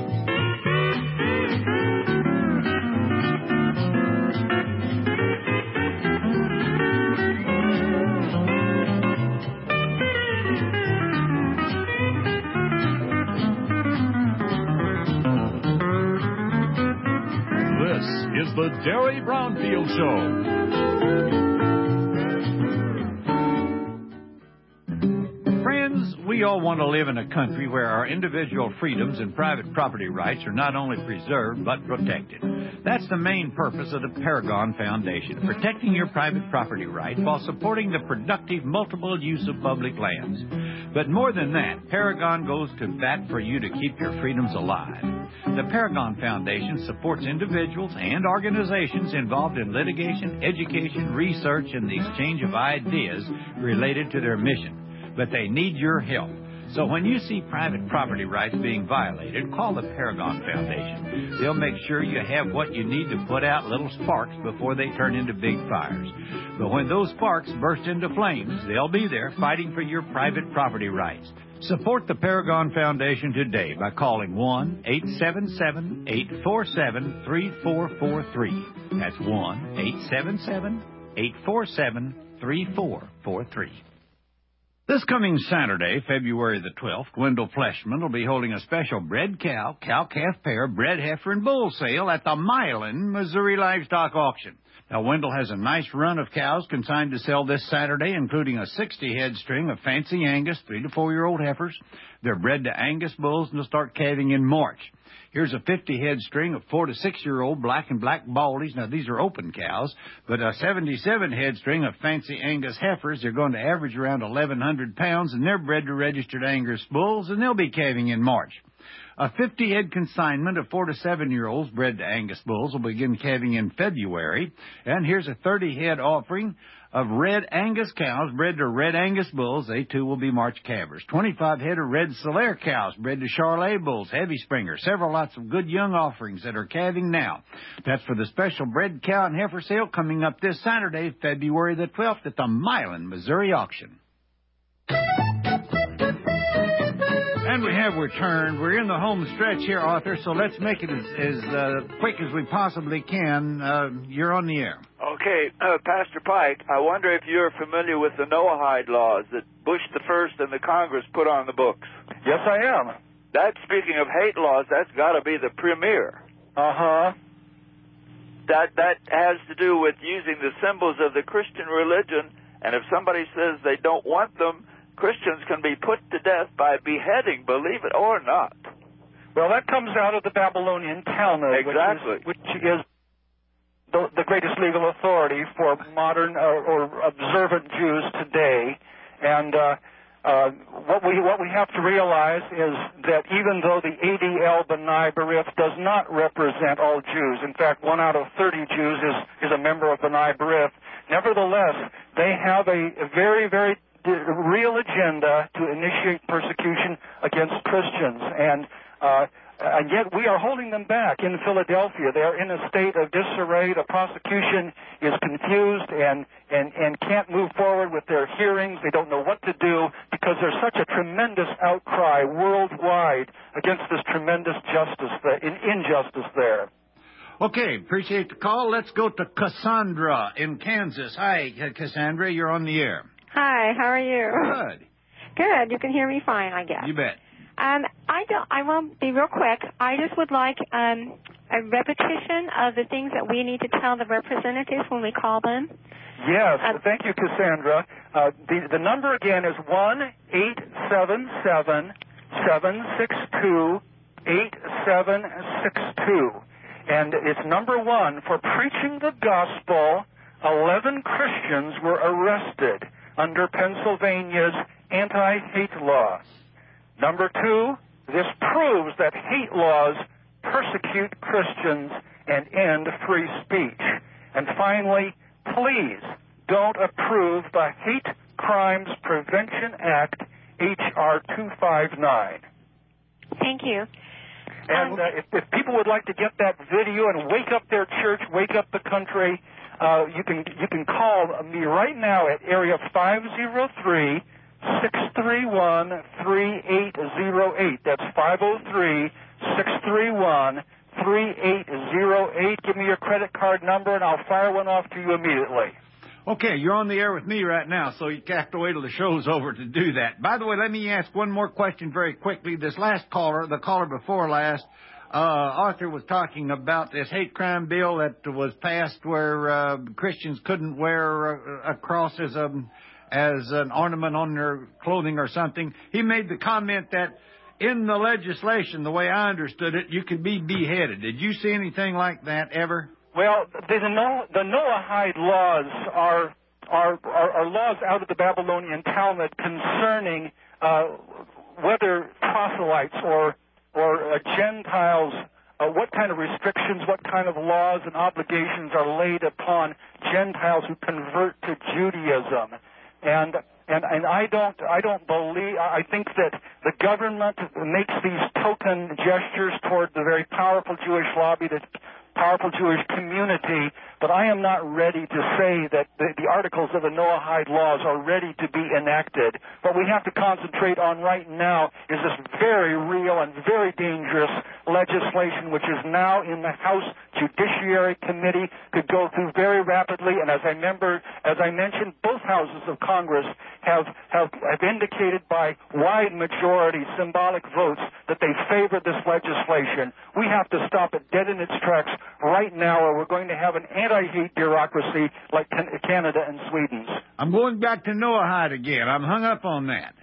Is the Derry Brownfield Show. Friends, we all want to live in a country where our individual freedoms and private property rights are not only preserved but protected. That's the main purpose of the Paragon Foundation, protecting your private property rights while supporting the productive multiple use of public lands. But more than that, Paragon goes to bat for you to keep your freedoms alive. The Paragon Foundation supports individuals and organizations involved in litigation, education, research, and the exchange of ideas related to their mission. But they need your help. So when you see private property rights being violated, call the Paragon Foundation. They'll make sure you have what you need to put out little sparks before they turn into big fires. But when those sparks burst into flames, they'll be there fighting for your private property rights. Support the Paragon Foundation today by calling 1-877-847-3443. That's 1-877-847-3443. This coming Saturday, February the 12th, Wendell Fleshman will be holding a special bred cow, cow-calf pair, bred heifer, and bull sale at the Milan, Missouri Livestock Auction. Now, Wendell has a nice run of cows consigned to sell this Saturday, including a 60-head string of fancy Angus 3- to 4-year-old heifers. They're bred to Angus bulls and they'll start calving in March. Here's a 50-head string of 4- to 6-year-old black and black baldies. Now, these are open cows, but a 77-head string of fancy Angus heifers. They're going to average around 1,100 pounds, and they're bred to registered Angus bulls, and they'll be calving in March. A 50-head consignment of 4- to 7-year-olds bred to Angus bulls will begin calving in February. And here's a 30-head offering of red Angus cows bred to red Angus bulls. They, too, will be March calvers. 25 head of red Solaire cows bred to Charolais bulls, heavy springers. Several lots of good young offerings that are calving now. That's for the special bred cow and heifer sale coming up this Saturday, February the 12th, at the Milan, Missouri Auction. And we have returned. We're in the home stretch here, Arthur, so let's make it as quick as we possibly can. You're on the air. Okay, Pastor Pike, I wonder if you're familiar with the Noahide laws that Bush the First and the Congress put on the books. Yes, I am. That, speaking of hate laws, that's got to be the premier. Uh-huh. That has to do with using the symbols of the Christian religion, and if somebody says they don't want them, Christians can be put to death by beheading, believe it or not. Well, that comes out of the Babylonian Talmud, exactly. which is the greatest legal authority for modern or observant Jews today. And what we have to realize is that even though the ADL B'nai B'rith does not represent all Jews, in fact, 1 out of 30 Jews is a member of B'nai B'rith, nevertheless, they have a very, very real agenda to initiate persecution against Christians, and yet we are holding them back in Philadelphia. They are in a state of disarray. The prosecution is confused and can't move forward with their hearings. They don't know what to do because there's such a tremendous outcry worldwide against this tremendous injustice there. Okay, appreciate the call. Let's go to Cassandra in Kansas. Hi, Cassandra, you're on the air. Hi, how are you? Good. Good. You can hear me fine, I guess. You bet. I won't be real quick. I just would like a repetition of the things that we need to tell the representatives when we call them. Yes. Thank you, Cassandra. The number again is 1-877-762-8762. And it's number 1. For preaching the gospel, 11 Christians were arrested under Pennsylvania's anti-hate law. Number 2, this proves that hate laws persecute Christians and end free speech. And finally, please don't approve the Hate Crimes Prevention Act, H.R. 259. Thank you. And if people would like to get that video and wake up their church, wake up the country, you can call me right now at area 503-631-3808. That's 503-631-3808. Give me your credit card number, and I'll fire one off to you immediately. Okay, you're on the air with me right now, so you have to wait till the show's over to do that. By the way, let me ask one more question very quickly. This last caller, the caller before last, Arthur was talking about this hate crime bill that was passed where Christians couldn't wear a cross as an ornament on their clothing or something. He made the comment that in the legislation, the way I understood it, you could be beheaded. Did you see anything like that ever? Well, the Noahide laws are laws out of the Babylonian Talmud concerning whether proselytes or Gentiles, what kind of restrictions, what kind of laws and obligations are laid upon Gentiles who convert to Judaism. And I don't believe, I think that the government makes these token gestures toward the very powerful Jewish lobby, the powerful Jewish community, but I am not ready to say that the articles of the Noahide laws are ready to be enacted. What we have to concentrate on right now is this very real and very dangerous legislation, which is now in the House Judiciary Committee, could go through very rapidly, and as I mentioned, both houses of Congress have indicated by wide majority, symbolic votes, that they favor this legislation. We have to stop it dead in its tracks right now, or we're going to have an anti-hate bureaucracy like Canada and Sweden's. I'm going back to Noahide again. I'm hung up on that.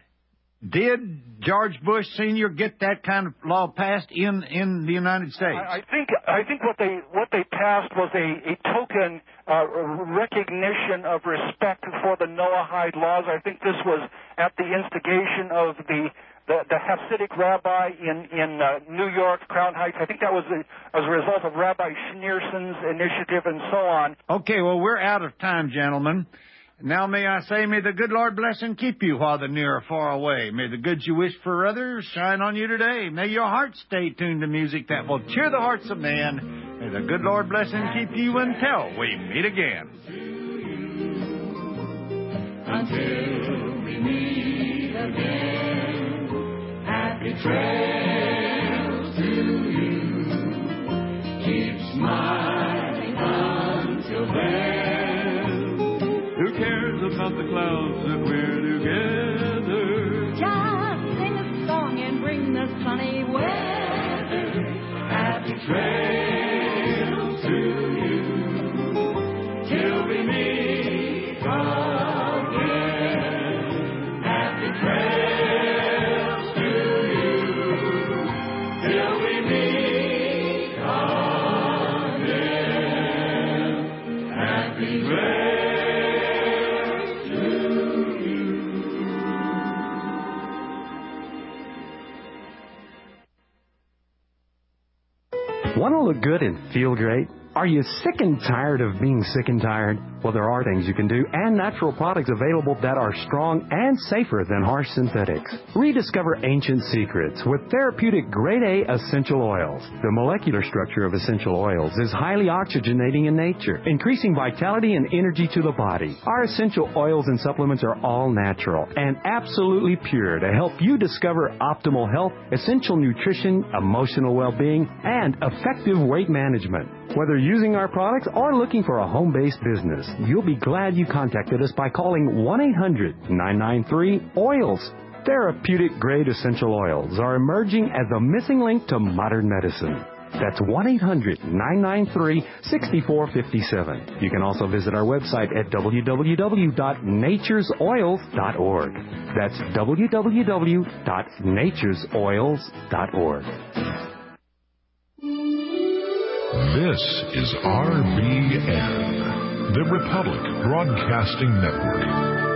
Did George Bush Sr. get that kind of law passed in the United States? I think what they passed was a token recognition of respect for the Noahide laws. I think this was at the instigation of the Hasidic rabbi in New York, Crown Heights. I think that was as a result of Rabbi Schneerson's initiative and so on. Okay, well, we're out of time, gentlemen. Now may I say, may the good Lord bless and keep you while the near are far away. May the goods you wish for others shine on you today. May your heart stay tuned to music that will cheer the hearts of man. May the good Lord bless and keep you until we meet again. Until we meet again, happy trails to you. Keep smiling until then. Who cares about the clouds that we're together? Just sing a song and bring the sunny weather. Happy trails to you till we meet again. Happy trails to you till we meet again. Happy trails. Want to look good and feel great? Are you sick and tired of being sick and tired? Well, there are things you can do and natural products available that are strong and safer than harsh synthetics. Rediscover ancient secrets with therapeutic grade A essential oils. The molecular structure of essential oils is highly oxygenating in nature, increasing vitality and energy to the body. Our essential oils and supplements are all natural and absolutely pure to help you discover optimal health, essential nutrition, emotional well-being, and effective weight management. Whether using our products or looking for a home-based business, you'll be glad you contacted us by calling 1-800-993-OILS. Therapeutic-grade essential oils are emerging as the missing link to modern medicine. That's 1-800-993-6457. You can also visit our website at www.naturesoils.org. That's www.naturesoils.org. This is RBN, the Republic Broadcasting Network.